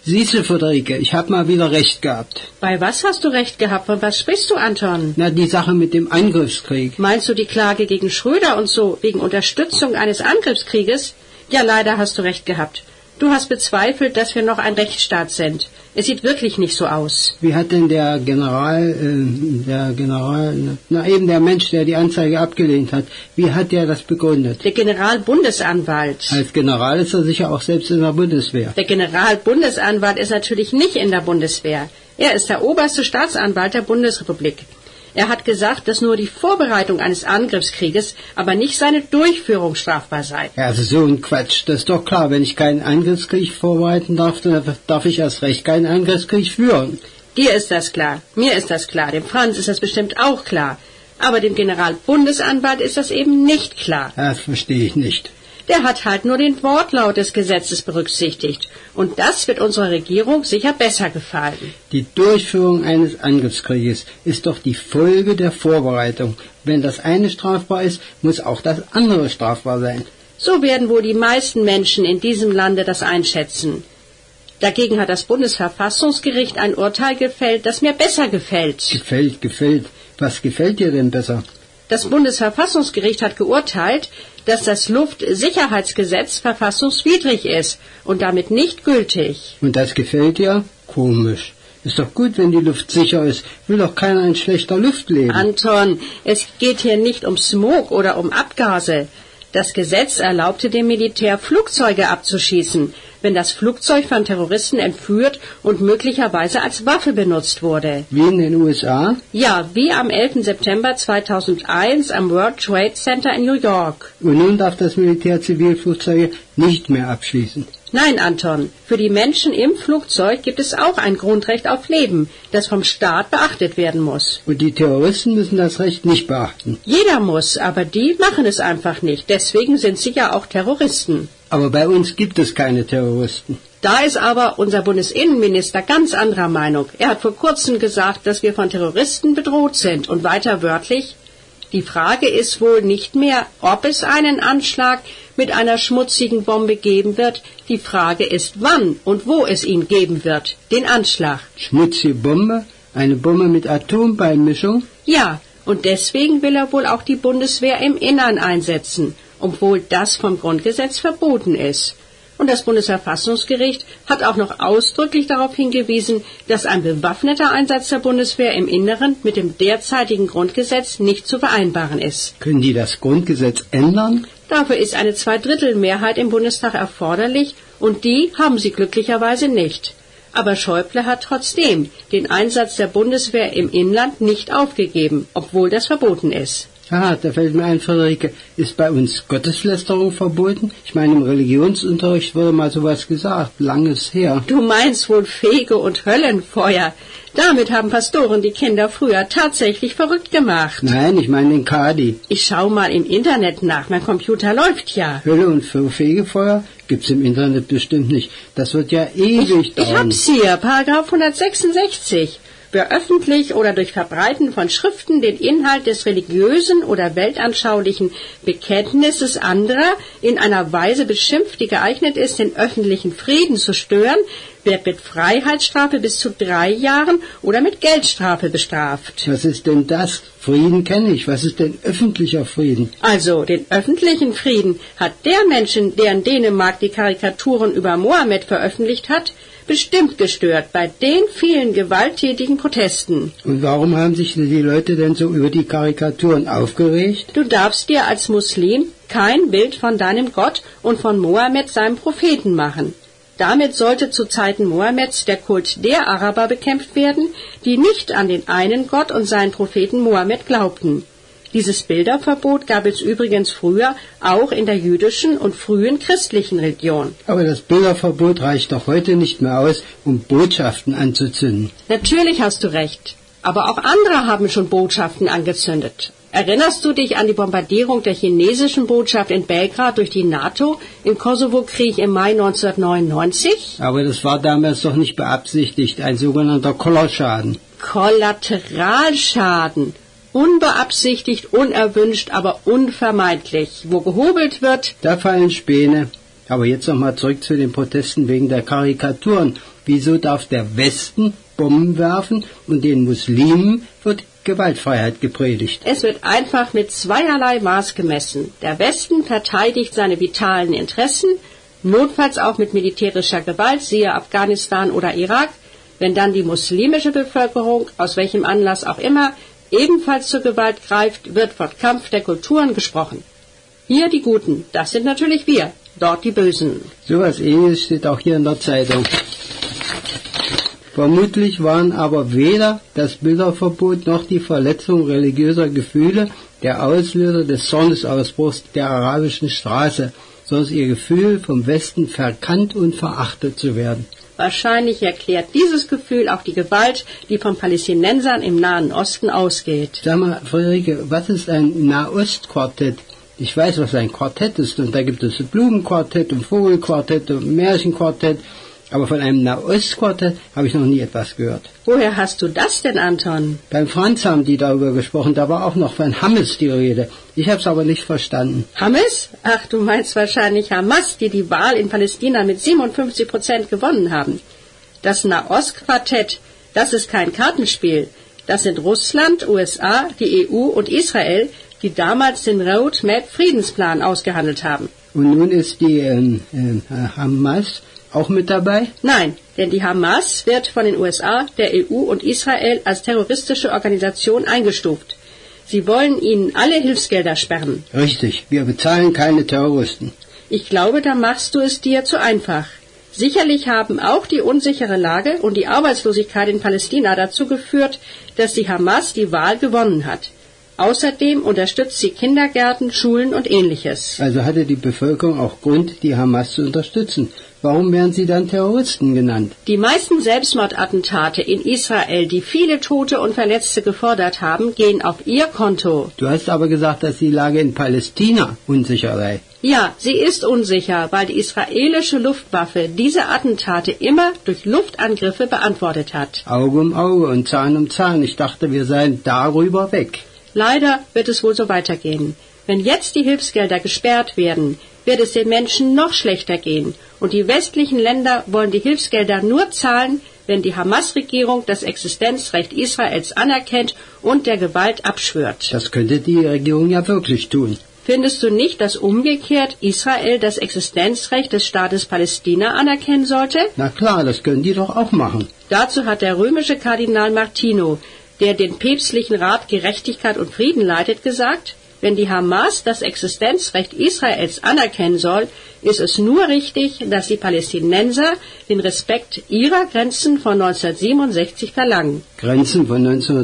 Siehst du, Friederike, ich habe mal wieder recht gehabt. Bei was hast du recht gehabt? Von was sprichst du, Anton? Na, die Sache mit dem Angriffskrieg. Meinst du die Klage gegen Schröder und so, wegen Unterstützung eines Angriffskrieges? Ja, leider hast du recht gehabt. Du hast bezweifelt, dass wir noch ein Rechtsstaat sind. Es sieht wirklich nicht so aus. Wie hat denn der Mensch, der die Anzeige abgelehnt hat, wie hat der das begründet? Der Generalbundesanwalt. Als General ist er sicher auch selbst in der Bundeswehr. Der Generalbundesanwalt ist natürlich nicht in der Bundeswehr. Er ist der oberste Staatsanwalt der Bundesrepublik. Er hat gesagt, dass nur die Vorbereitung eines Angriffskrieges, aber nicht seine Durchführung strafbar sei. Ja, also so ein Quatsch. Das ist doch klar. Wenn ich keinen Angriffskrieg vorbereiten darf, dann darf ich erst recht keinen Angriffskrieg führen. Dir ist das klar. Mir ist das klar. Dem Franz ist das bestimmt auch klar. Aber dem Generalbundesanwalt ist das eben nicht klar. Das verstehe ich nicht. Der hat halt nur den Wortlaut des Gesetzes berücksichtigt. Und das wird unserer Regierung sicher besser gefallen. Die Durchführung eines Angriffskrieges ist doch die Folge der Vorbereitung. Wenn das eine strafbar ist, muss auch das andere strafbar sein. So werden wohl die meisten Menschen in diesem Lande das einschätzen. Dagegen hat das Bundesverfassungsgericht ein Urteil gefällt, das mir besser gefällt. Gefällt. Was gefällt dir denn besser? Das Bundesverfassungsgericht hat geurteilt, dass das Luftsicherheitsgesetz verfassungswidrig ist und damit nicht gültig. Und das gefällt dir? Komisch. Ist doch gut, wenn die Luft sicher ist. Will doch keiner in schlechter Luft leben. Anton, es geht hier nicht um Smog oder um Abgase. Das Gesetz erlaubte dem Militär, Flugzeuge abzuschießen, wenn das Flugzeug von Terroristen entführt und möglicherweise als Waffe benutzt wurde. Wie in den USA? Ja, wie am 11. September 2001 am World Trade Center in New York. Und nun darf das Militär Zivilflugzeuge nicht mehr abschießen. Nein, Anton, für die Menschen im Flugzeug gibt es auch ein Grundrecht auf Leben, das vom Staat beachtet werden muss. Und die Terroristen müssen das Recht nicht beachten. Jeder muss, aber die machen es einfach nicht. Deswegen sind sie ja auch Terroristen. Aber bei uns gibt es keine Terroristen. Da ist aber unser Bundesinnenminister ganz anderer Meinung. Er hat vor kurzem gesagt, dass wir von Terroristen bedroht sind. Und weiter wörtlich: Die Frage ist wohl nicht mehr, ob es einen Anschlag mit einer schmutzigen Bombe geben wird. Die Frage ist, wann und wo es ihn geben wird, den Anschlag. Schmutzige Bombe? Eine Bombe mit Atombeimischung? Ja, und deswegen will er wohl auch die Bundeswehr im Innern einsetzen, obwohl das vom Grundgesetz verboten ist. Und das Bundesverfassungsgericht hat auch noch ausdrücklich darauf hingewiesen, dass ein bewaffneter Einsatz der Bundeswehr im Inneren mit dem derzeitigen Grundgesetz nicht zu vereinbaren ist. Können die das Grundgesetz ändern? Dafür ist eine Zweidrittelmehrheit im Bundestag erforderlich und die haben sie glücklicherweise nicht. Aber Schäuble hat trotzdem den Einsatz der Bundeswehr im Inland nicht aufgegeben, obwohl das verboten ist. Ah, da fällt mir ein, Friederike, ist bei uns Gotteslästerung verboten? Ich meine, im Religionsunterricht wurde mal sowas gesagt, langes her. Du meinst wohl Fege und Höllenfeuer. Damit haben Pastoren die Kinder früher tatsächlich verrückt gemacht. Nein, ich meine den Kadi. Ich schau mal im Internet nach, mein Computer läuft ja. Hölle und Fegefeuer gibt's im Internet bestimmt nicht. Das wird ja ewig dauern. Ich hab's hier, Paragraph 166. Wer öffentlich oder durch Verbreiten von Schriften den Inhalt des religiösen oder weltanschaulichen Bekenntnisses anderer in einer Weise beschimpft, die geeignet ist, den öffentlichen Frieden zu stören, wird mit Freiheitsstrafe bis zu 3 Jahren oder mit Geldstrafe bestraft. Was ist denn das? Frieden kenne ich. Was ist denn öffentlicher Frieden? Also, den öffentlichen Frieden hat der Mensch, der in Dänemark die Karikaturen über Mohammed veröffentlicht hat, bestimmt gestört bei den vielen gewalttätigen Protesten. Und warum haben sich die Leute denn so über die Karikaturen aufgeregt? Du darfst dir als Muslim kein Bild von deinem Gott und von Mohammed, seinem Propheten, machen. Damit sollte zu Zeiten Mohammeds der Kult der Araber bekämpft werden, die nicht an den einen Gott und seinen Propheten Mohammed glaubten. Dieses Bilderverbot gab es übrigens früher auch in der jüdischen und frühen christlichen Religion. Aber das Bilderverbot reicht doch heute nicht mehr aus, um Botschaften anzuzünden. Natürlich hast du recht. Aber auch andere haben schon Botschaften angezündet. Erinnerst du dich an die Bombardierung der chinesischen Botschaft in Belgrad durch die NATO im Kosovo-Krieg im Mai 1999? Aber das war damals doch nicht beabsichtigt, ein sogenannter Kollaterschaden. Kollateralschaden. Unbeabsichtigt, unerwünscht, aber unvermeidlich. Wo gehobelt wird, da fallen Späne. Aber jetzt nochmal zurück zu den Protesten wegen der Karikaturen. Wieso darf der Westen Bomben werfen und den Muslimen wird Gewaltfreiheit gepredigt? Es wird einfach mit zweierlei Maß gemessen. Der Westen verteidigt seine vitalen Interessen, notfalls auch mit militärischer Gewalt, siehe Afghanistan oder Irak. Wenn dann die muslimische Bevölkerung, aus welchem Anlass auch immer, ebenfalls zur Gewalt greift, wird von Kampf der Kulturen gesprochen. Hier die Guten, das sind natürlich wir, dort die Bösen. So was Ähnliches steht auch hier in der Zeitung. Vermutlich waren aber weder das Bilderverbot noch die Verletzung religiöser Gefühle der Auslöser des Zornesausbruchs der arabischen Straße, sondern ihr Gefühl, vom Westen verkannt und verachtet zu werden. Wahrscheinlich erklärt dieses Gefühl auch die Gewalt, die von Palästinensern im Nahen Osten ausgeht. Sag mal, Friederike, was ist ein Nahostquartett? Ich weiß, was ein Quartett ist, und da gibt es Blumenquartett und Vogelquartett und Märchenquartett, aber von einem Nahostquartett habe ich noch nie etwas gehört. Woher hast du das denn, Anton? Beim Franz haben die darüber gesprochen, da war auch noch von Hammes die Rede. Ich habe es aber nicht verstanden. Hammes? Ach, du meinst wahrscheinlich Hamas, die die Wahl in Palästina mit 57% gewonnen haben. Das Nahostquartett, das ist kein Kartenspiel. Das sind Russland, USA, die EU und Israel, die damals den Roadmap-Friedensplan ausgehandelt haben. Und nun ist die Hamas auch mit dabei? Nein, denn die Hamas wird von den USA, der EU und Israel als terroristische Organisation eingestuft. Sie wollen ihnen alle Hilfsgelder sperren. Richtig, wir bezahlen keine Terroristen. Ich glaube, da machst du es dir zu einfach. Sicherlich haben auch die unsichere Lage und die Arbeitslosigkeit in Palästina dazu geführt, dass die Hamas die Wahl gewonnen hat. Außerdem unterstützt sie Kindergärten, Schulen und Ähnliches. Also hatte die Bevölkerung auch Grund, die Hamas zu unterstützen. Warum werden sie dann Terroristen genannt? Die meisten Selbstmordattentate in Israel, die viele Tote und Verletzte gefordert haben, gehen auf ihr Konto. Du hast aber gesagt, dass die Lage in Palästina unsicher sei. Ja, sie ist unsicher, weil die israelische Luftwaffe diese Attentate immer durch Luftangriffe beantwortet hat. Auge um Auge und Zahn um Zahn. Ich dachte, wir seien darüber weg. Leider wird es wohl so weitergehen. Wenn jetzt die Hilfsgelder gesperrt werden, wird es den Menschen noch schlechter gehen. Und die westlichen Länder wollen die Hilfsgelder nur zahlen, wenn die Hamas-Regierung das Existenzrecht Israels anerkennt und der Gewalt abschwört. Das könnte die Regierung ja wirklich tun. Findest du nicht, dass umgekehrt Israel das Existenzrecht des Staates Palästina anerkennen sollte? Na klar, das können die doch auch machen. Dazu hat der römische Kardinal Martino, der den päpstlichen Rat Gerechtigkeit und Frieden leitet, gesagt, wenn die Hamas das Existenzrecht Israels anerkennen soll, ist es nur richtig, dass die Palästinenser den Respekt ihrer Grenzen von 1967 verlangen. Grenzen von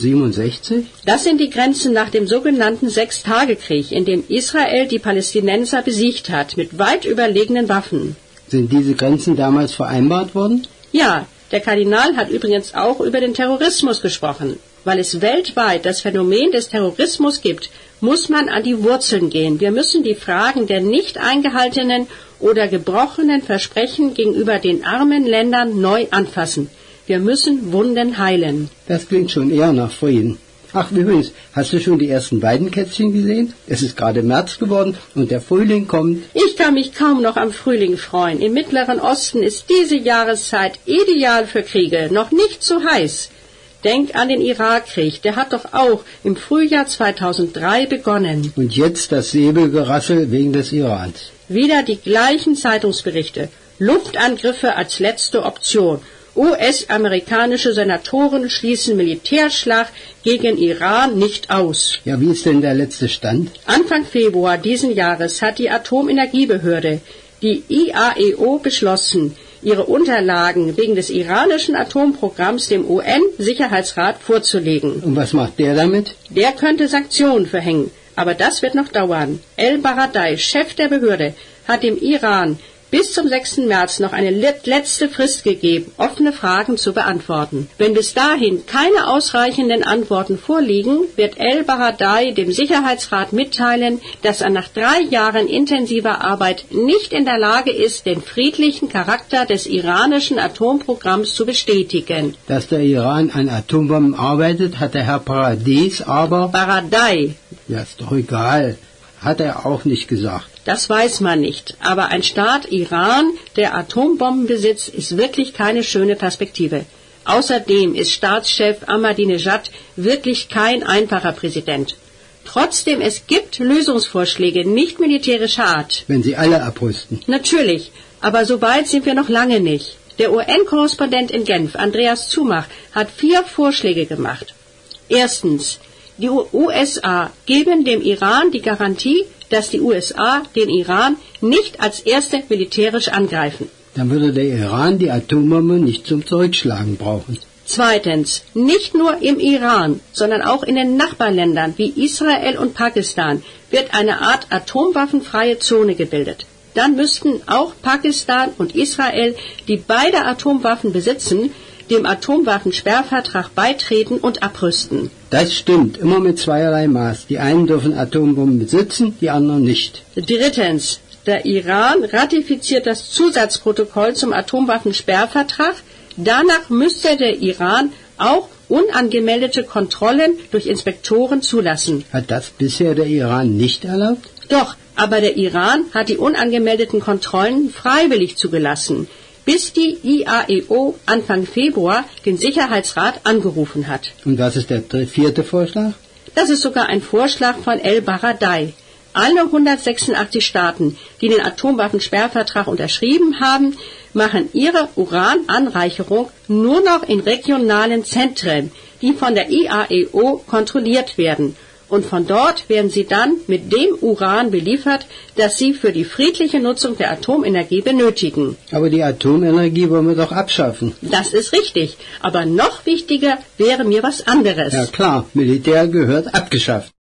1967? Das sind die Grenzen nach dem sogenannten Sechstagekrieg, in dem Israel die Palästinenser besiegt hat, mit weit überlegenen Waffen. Sind diese Grenzen damals vereinbart worden? Ja, der Kardinal hat übrigens auch über den Terrorismus gesprochen. Weil es weltweit das Phänomen des Terrorismus gibt, muss man an die Wurzeln gehen. Wir müssen die Fragen der nicht eingehaltenen oder gebrochenen Versprechen gegenüber den armen Ländern neu anfassen. Wir müssen Wunden heilen. Das klingt schon eher nach Frieden. Ach, übrigens, hast du schon die ersten Weidenkätzchen gesehen? Es ist gerade März geworden und der Frühling kommt. Ich kann mich kaum noch am Frühling freuen. Im Mittleren Osten ist diese Jahreszeit ideal für Kriege, noch nicht zu heiß. Denk an den Irakkrieg, der hat doch auch im Frühjahr 2003 begonnen. Und jetzt das Säbelgerassel wegen des Irans. Wieder die gleichen Zeitungsberichte. Luftangriffe als letzte Option. US-amerikanische Senatoren schließen Militärschlag gegen Iran nicht aus. Ja, wie ist denn der letzte Stand? Anfang Februar diesen Jahres hat die Atomenergiebehörde, die IAEO, beschlossen, ihre Unterlagen wegen des iranischen Atomprogramms dem UN-Sicherheitsrat vorzulegen. Und was macht der damit? Der könnte Sanktionen verhängen, aber das wird noch dauern. El-Baradei, Chef der Behörde, hat dem Iran bis zum 6. März noch eine letzte Frist gegeben, offene Fragen zu beantworten. Wenn bis dahin keine ausreichenden Antworten vorliegen, wird El-Baradei dem Sicherheitsrat mitteilen, dass er nach 3 Jahren intensiver Arbeit nicht in der Lage ist, den friedlichen Charakter des iranischen Atomprogramms zu bestätigen. Dass der Iran an Atombomben arbeitet, hat der Herr Baradei aber... Baradei. Ja, ist doch egal. Hat er auch nicht gesagt. Das weiß man nicht, aber ein Staat Iran, der Atombomben besitzt, ist wirklich keine schöne Perspektive. Außerdem ist Staatschef Ahmadinejad wirklich kein einfacher Präsident. Trotzdem, es gibt Lösungsvorschläge nicht militärischer Art. Wenn sie alle abrüsten. Natürlich, aber so weit sind wir noch lange nicht. Der UN-Korrespondent in Genf, Andreas Zumach, hat 4 Vorschläge gemacht. Erstens, die USA geben dem Iran die Garantie, dass die USA den Iran nicht als erste militärisch angreifen. Dann würde der Iran die Atombombe nicht zum Zurückschlagen brauchen. Zweitens, nicht nur im Iran, sondern auch in den Nachbarländern wie Israel und Pakistan wird eine Art atomwaffenfreie Zone gebildet. Dann müssten auch Pakistan und Israel, die beide Atomwaffen besitzen, dem Atomwaffensperrvertrag beitreten und abrüsten. Das stimmt, immer mit zweierlei Maß. Die einen dürfen Atombomben besitzen, die anderen nicht. Drittens, der Iran ratifiziert das Zusatzprotokoll zum Atomwaffensperrvertrag. Danach müsste der Iran auch unangemeldete Kontrollen durch Inspektoren zulassen. Hat das bisher der Iran nicht erlaubt? Doch, aber der Iran hat die unangemeldeten Kontrollen freiwillig zugelassen, bis die IAEO Anfang Februar den Sicherheitsrat angerufen hat. Und was ist der 4. Vorschlag? Das ist sogar ein Vorschlag von El-Baradei. Alle 186 Staaten, die den Atomwaffensperrvertrag unterschrieben haben, machen ihre Urananreicherung nur noch in regionalen Zentren, die von der IAEO kontrolliert werden. Und von dort werden sie dann mit dem Uran beliefert, das sie für die friedliche Nutzung der Atomenergie benötigen. Aber die Atomenergie wollen wir doch abschaffen. Das ist richtig. Aber noch wichtiger wäre mir was anderes. Ja klar, Militär gehört abgeschafft.